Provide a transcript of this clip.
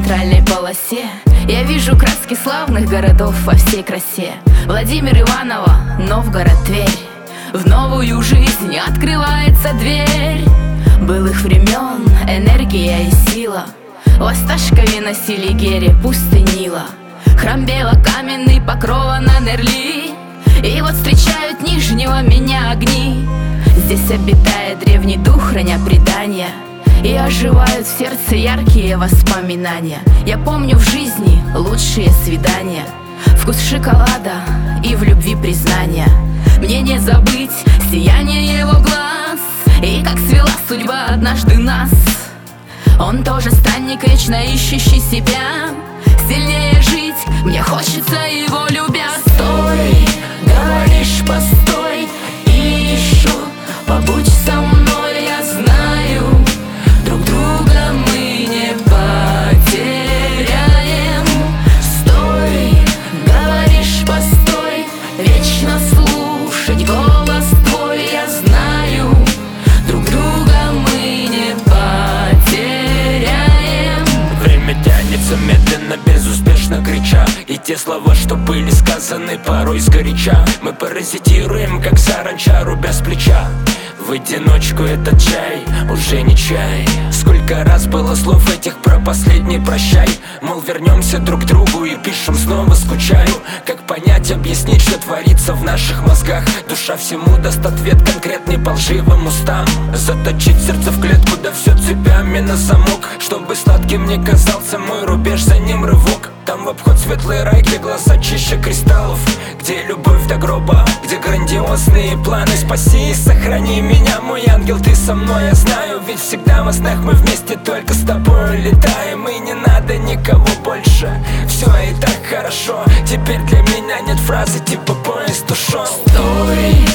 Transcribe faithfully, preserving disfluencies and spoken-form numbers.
центральной полосе я вижу краски славных городов во всей красе. Владимир, Иваново, Новгород, Тверь. В новую жизнь открывается дверь былых времен, энергия и сила. В Осташкове на Селигере пустынила. Храм белокаменный, Покрова на Нерли. И вот встречают нижнего меня огни. Здесь обитает древний дух, храня предания, и оживают в сердце яркие воспоминания. Я помню в жизни лучшие свидания, вкус шоколада и в любви признания. Мне не забыть сияние его глаз и как свела судьба однажды нас. Он тоже странник, вечно ищущий себя. Сильнее жить мне хочется его любя. Стой, говоришь, постой, ищу, побудь со мной, я знаю, друг друга мы не потеряем. Стой, говоришь, постой, вечно слушать голос твой, я знаю, друг друга мы не потеряем. Время тянется медленно, безуспешно крича, и те слова, что были сказаны порой сгоряча, мы паразитируем, как саранча, рубя с плеча. В одиночку этот чай уже не чай. Сколько раз было слов этих про последний прощай. Мол, вернемся друг к другу и пишем снова скучаю. Как понять, объяснить, что творится в наших мозгах? Душа всему даст ответ конкретный по лживым устам. Заточить сердце в клетку, да все цепями на замок, чтобы сладким не казался мой рубеж, за ним рывок. Там в обход светлые рай, где глаза чище кристаллов, где любовь до гроба, где грандиозные планы. Спаси и сохрани меня, мой ангел, ты со мной, я знаю. Ведь всегда во снах мы вместе только с тобой летаем. И не надо никого больше, все и так хорошо. Теперь для меня нет фразы типа поезд ушел. Стой,